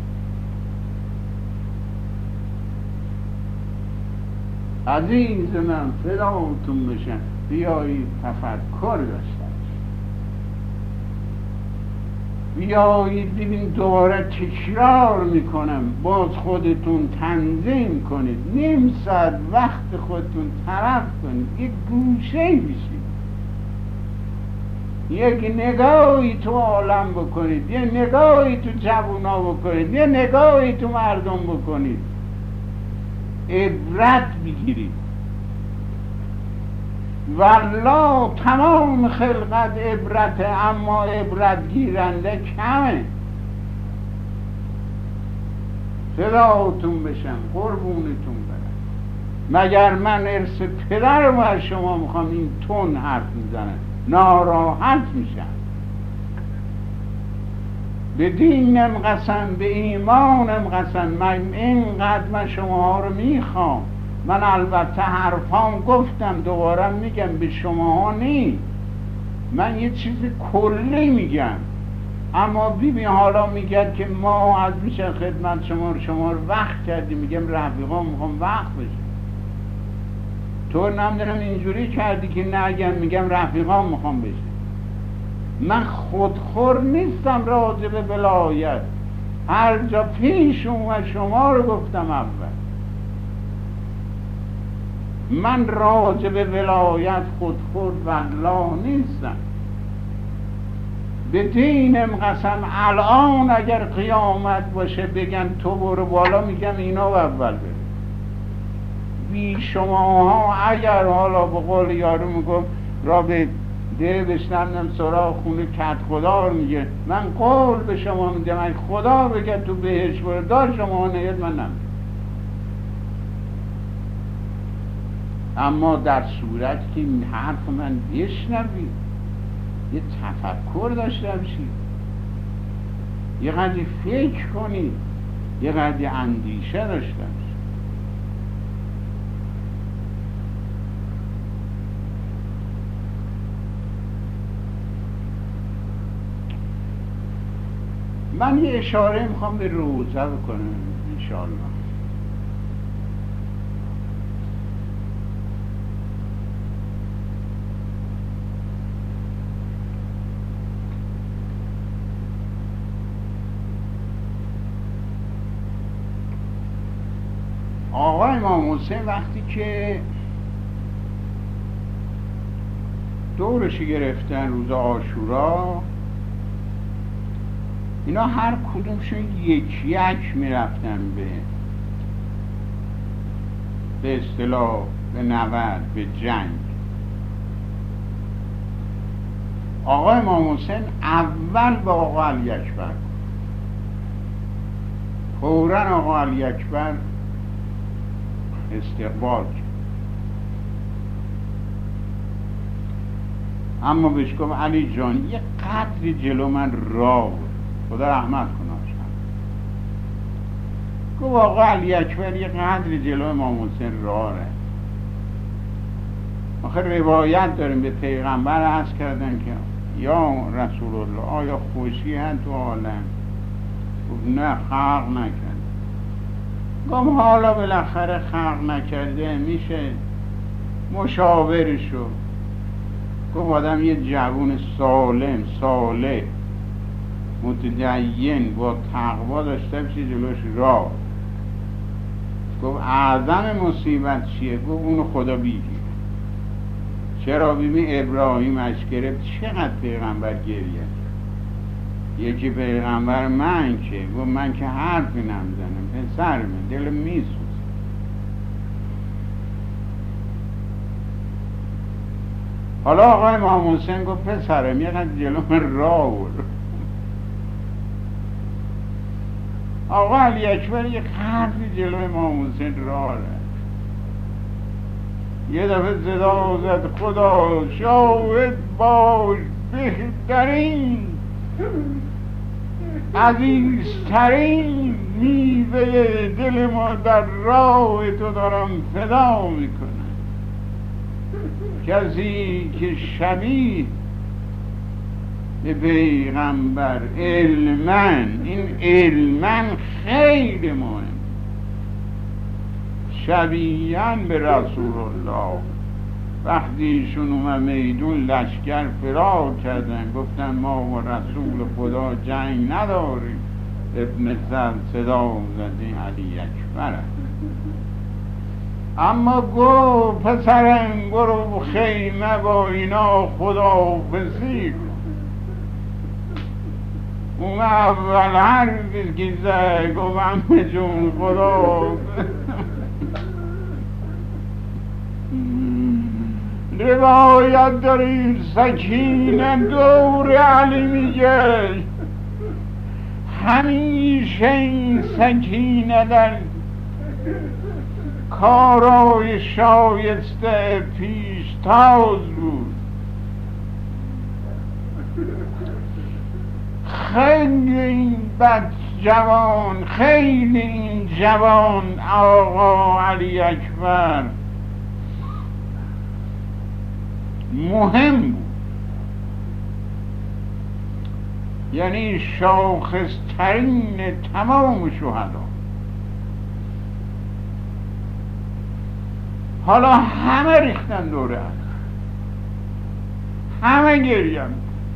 عزیز من فداتون بشن بیایید تفکر داشته بیایید ببین دوباره تکرار میکنم باز خودتون تنظیم کنید. نیم ساعت وقت خودتون طرف کنید یک گوشه بشید یک نگاهی تو عالم بکنید یه نگاهی تو جوونا بکنید یه نگاهی تو مردم بکنید عبرت بگیرید. والله تمام خلقت عبرته اما عبرت گیرنده کمه. فداتون بشم قربونتون برم. مگر من ارث پدر رو از شما میخوام این تون حرف میزنم ناراحت میشم. به دینم قسم به ایمانم قسم من اینقدر من شما رو میخوام. من البته حرفام گفتم دوباره میگم به شما نی من یه چیز کلی میگم. اما ببین حالا میگه که ما از میشه خدمت شما رو وقت کردیم. میگم رفیقا میخوام وقت بشه. تو نمیدونم اینجوری کردی که نگم میگم رفیقا میخوام بشه. من خودخور نیستم راجع به ولایت. هر جا پیش اومد شما رو گفتم اول. من راجع به ولایت خودخور والله نیستم. به دینم قسم الان اگر قیامت باشه بگن تو برو بالا میگم اینا اول بره. بی شماها اگر حالا به قول یارو میگم را به ده بشنم سراغ خونه کت خدا رو میگه من قول به شما میدم من خدا بگه تو بهش برو دار شما نید من نمیدم. اما در صورت که این حرف من بشنوید یه تفکر داشته باشید. یه قدری فکر کنید، یه قدری اندیشه داشته باشید. من یه اشاره میخوام به روزه بکنم انشاءالله. آقا امام حسین وقتی که دورش گرفتن روز عاشورا، اینا هر کدومشون یک یک میرفتن به اصطلاح به نبرد، به جنگ. آقا امام حسین اول به آقا علی اکبر، فوراً آقا علی اکبر استقبال کرد. اما بهش گفت علی جان یه قدری جلو من راه بود، خدا رحمت کنه. گفت آقا علی اکبر یه قدری جلو امام حسین راه ره. آخه روایت داریم به پیغمبر عرض کردن که یا رسول الله آیا خوشی هست تو عالم؟ گفت نه خلق نکرد. گفت حالا بالاخره خلق نکرده میشه مشاورشو. گفت آدم یه جوون سالم صالح متدین با تقوا داشته بشه جلوش راه. گفت اعظم مصیبت چیه؟ گفت اونو خدا بیگیره. چرا؟ ببین ابراهیم اش گرفت چقدر پیغمبر گریه. یکی پیغمبر من که گفت من که حرفی نمیزنم، پسر من دلم میسوزه. حالا آقا امام حسین گفت پسرم یه قدر جلو من راه برو. آقا علی اکبر یه حرفی جلو امام حسین راه رفت. یه دفعه صدا زد خدا شاهد باش بهترین عزیزترین میوه دل ما در راه تو دارم فدا میکنم. کسی که شبیه به پیغمبر علمن، این علمن خیلی مهم، شبیهن به رسول الله. وقتی ایشون اومد میدون لشکر فرار کردن، گفتن ما و رسول خدا جنگ نداریم. ابن زد صدا زدین علی اکبر. اما گفت پسرم برو خیمه با اینا خداحافظی کن. اون اول حرفی که زد گفت عمه جون خدا روایت داریم سکینه دور علی میگه همیشه این سکینه در کارای شایسته پیشتاز بود. خیلی این بد جوان، خیلی این جوان آقا علی اکبر مهم بود، یعنی شاخصترین تمام شهدا. حالا همه ریختن دوره همه گریم.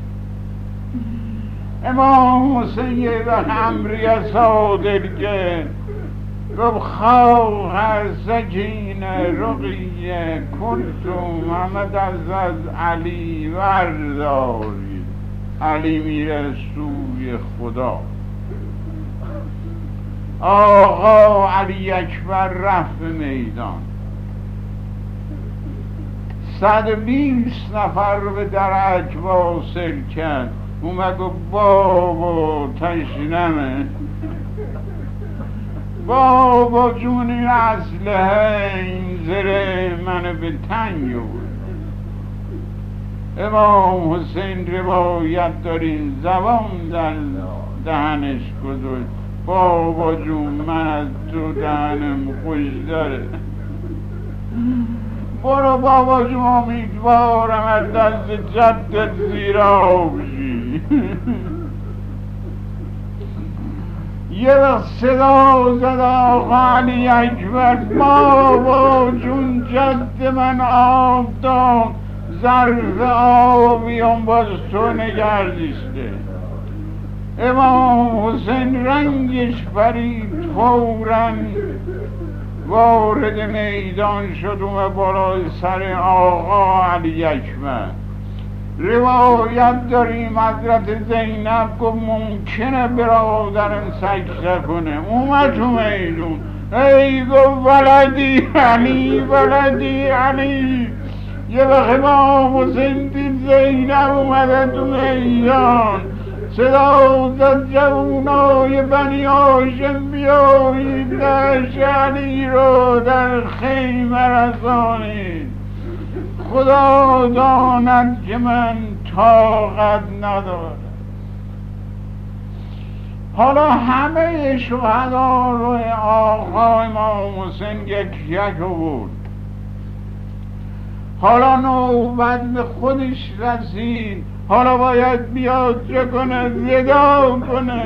امام حسین یه وقت امریه صادر کرد، گفت خواهر سکینه رقیه کنتم محمد از علی وردارید. علی میره سوی خدا. آقا علی اکبر رفت به میدان. 120 نفر رو به درک واصل کرد. اومد گفت بابا تشنمه، بابا جون این اسلحه این زره منو به تنگ بود. امام حسین روایت دارین زبان دهنش گذاشت. بابا جون من از تو دهنم خوش داره. برو بابا جون امیدوارم از دست جدت زیر آب شی. یه وقت صدا زد آقا علی اکبر بابا جون جد من آب داد، ظرف آبی هم باز تو نگردیسته. امام حسین رنگش پرید، فوراً وارد میدان شد و بالای سر آقا علی اکبر. روایت داریم حضرت زینب گفت ممکنه برادرم سجده کنه، اومد تو میدون، ای گفت ولدی علی ولدی علی. یه وقت امام حسین دید زینب اومده تو میدان، صدا زد جوانای بنی هاشم بیایید نعش علی رو در خیمه رسانید، خدا داند که من طاقت ندارم. حالا همه شهدا رو آقا امام حسین یک بود. حالا نوبت به خودش رسید، حالا باید بیاد چه کنه؟ ودا کنه.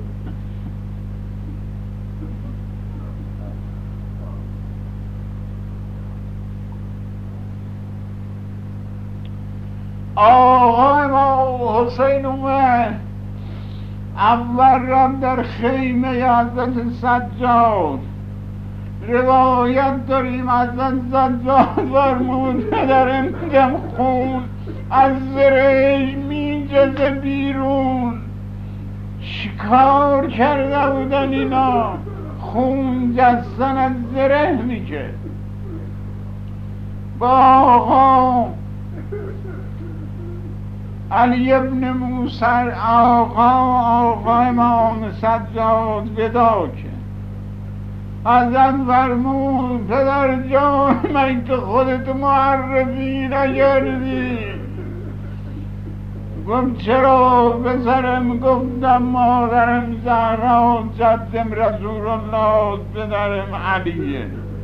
آقا امام حسین اومد، اول رم در خیمه حضرت سجاد. روایت داریم حضرت سجاد فرمود پدرم دم خون از زرهش میجزه بیرون. شکار کرده بودن اینا، خون جستن از زره میکرد. با آقا علی ابن موسی آقا امام سجاد ودا کرد. حضرت فرمود پدر جان من که خودت معرفی نکردی. گفت چرا پسرم؟ گفتم مادرم زهرا، جدم رسول الله، پدرم علیه.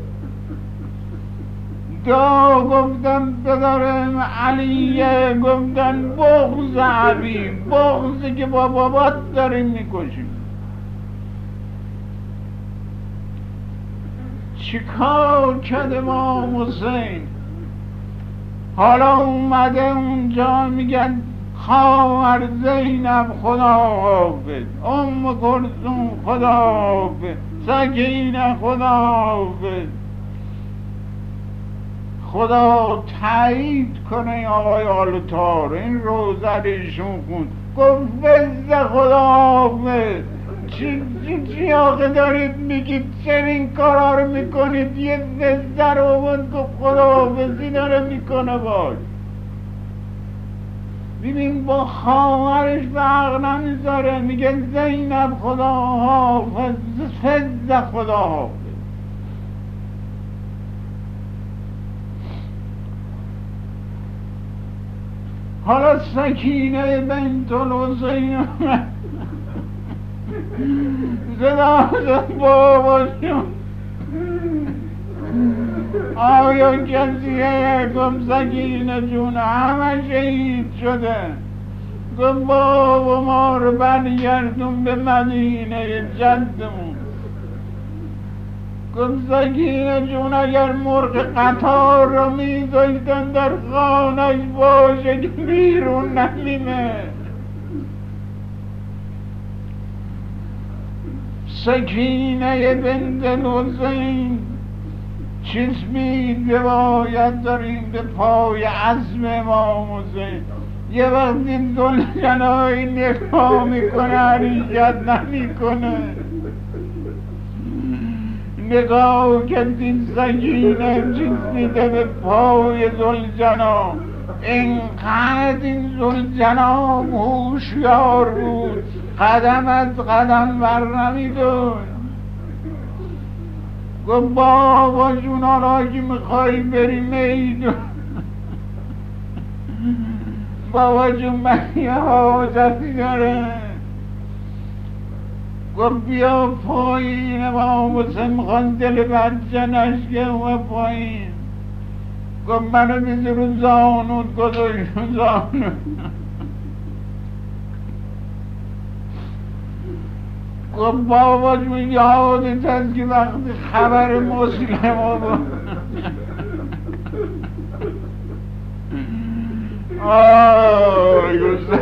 گفتم پدرم علیه. گفتن بغض علی، بغضی که با بابات داریم میکشیم. چیکار کرد امام حسین؟ حالا اومده اونجا میگن خواهر زینب خدا حافظ، ام کلثوم خدا حافظ، سکینه خدا حافظ. خدا تایید کنه آقای آلوتار این روزه ایشون کن. گفت وزد خدا حافظ. چی آقا دارید میگید؟ چرا این کارا رو میکنید؟ یه وزده رو بود گفت خدا حافظی داره میکنه. باش ببین با خواهرش فرق نمیذاره، میگه زینب خدا حافظ، وزد خدا حافظ. حالا سکینه بنت الحسین صدا زد بابا جون آیا کسیه؟ گفت سکینه جون همه شهید شده. گفت بابا ما رو برگردون به مدینه جدمون. گفت سکینه جون اگر مرغ قطار رو میذاشتن در خانش باشه که بیرون نمیمه. سکینه بنت الحسین چشمی روایت داریم به پای عزم امام حسین. یه وقتی ذوالجلال نگاه میکنه حرکت نمیکنه. نگاه کردین سکینه چیزیده به پای ذوالجلال. اینقدر این ذوالجلال هوشیار بود، قدم از قدم بر نمیدون. گفت بابا جون حالا که میخوایی بری میدون بابا جون من یه حاجتی داره. گفت بیا پایین. امام حسین میخوان دل بچه نشکه و پایین. گفت منو بیز رو زانود گذاشت رو زانود. گفت بابا جون یادت هست که وقتی خبر مسلم ها آی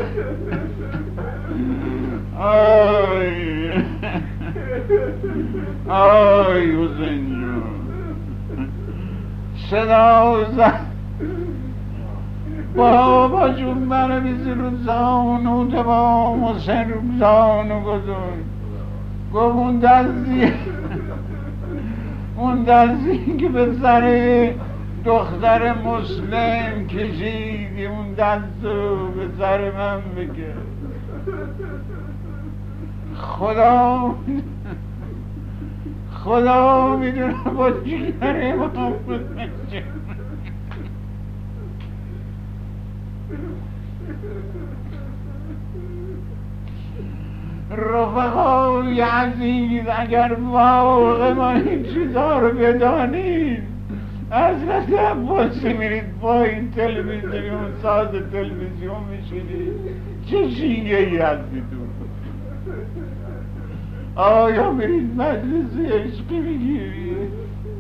حسین جون صدا زد بابا جون منو بیز رو زانو با حسین رو زانو گذاشت. گفت اون دستی که به سر دختر مسلم کشیدی اون دست رو به سر من بکش. خدا میدونه با جیگر امام حسین. رفقای عزیز اگر واقع ما این چیزها رو بدانید حضرت عباسی میرید با این تلویزیون ساز تلویزیون میشینید چه شینگه ای هستیتون. آیا میرید مجلس عشقی میگیرید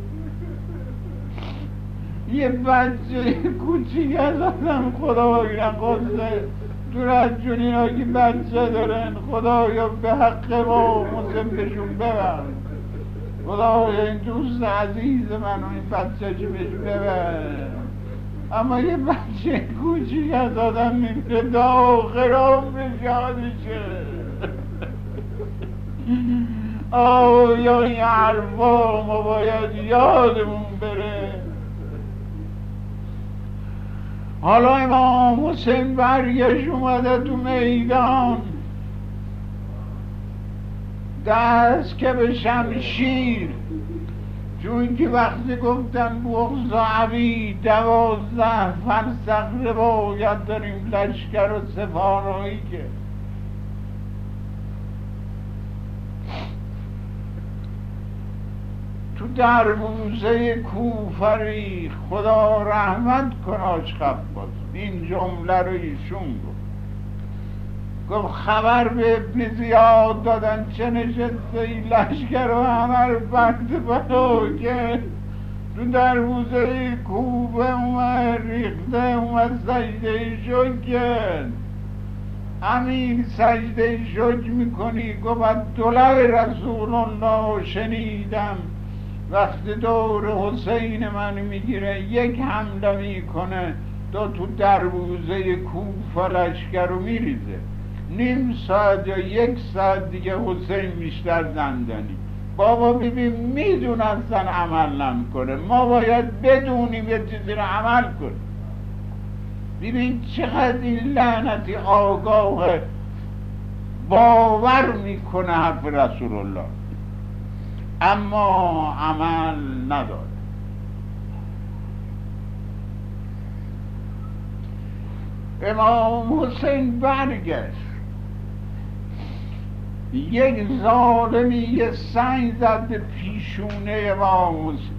یه بچه کوچیک از آدم خدایی نخواسته دور از جونین ها که بچه دارن خدایا به حق ما مسلم بهشون ببر. خدایا این دوست عزیز من و این بچه چی بهش ببر. اما یه بچه کوچیک از آدم میمیره تا آخر عمرش یادشه. آیا این حرفا ما باید یادمون بره. حالا امام حسین برگشت اومده تو میدان دست که به شمشیر، چون که وقتی گفتن بغض عبی 12 فرسخ روایت داریم لشکر و سپاهی که تو دروازه کوفری خدا رحمت کن آشقب باز. این جمله رو ایشون گفت خبر به ابن زیاد دادن چه نشسته لشکر و همه رو بند بلا کرد. تو دروازه کوفه اومد ریخته اومد سجده شکر کرد. همین سجده شکر میکنی گفت طلب رسول الله شنیدم وقتی دور حسین من میگیره یک حمله میکنه تو دروازه کوفه لشکر رو میریزه. نیم ساعت یا 1 ساعت دیگه حسین بیشتر زندانی. بابا ببین میدونستن عمل نمیکنه، ما باید بدونیم یه چیزی رو عمل کنیم. ببین چقدر این لعنتی آگاه باور میکنه حرف رسول الله اما عمل نداره. امام حسین برگشت، یک ظالمی یه سنگ زد به پیشونه امام حسین.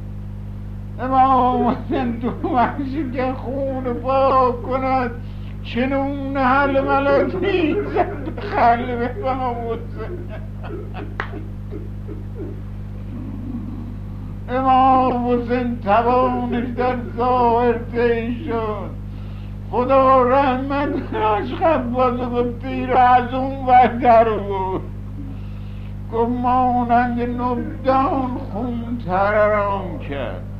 امام حسین تو وقتی که خون پاک کند چنون حل ملک میزد به قلب امام حسین. امام حسین توانش در ظاهر طی شد. خدا رحمت عشق باز گفت تیر از اون وردر بود. گفت مانند نبدان خون تررام کرد.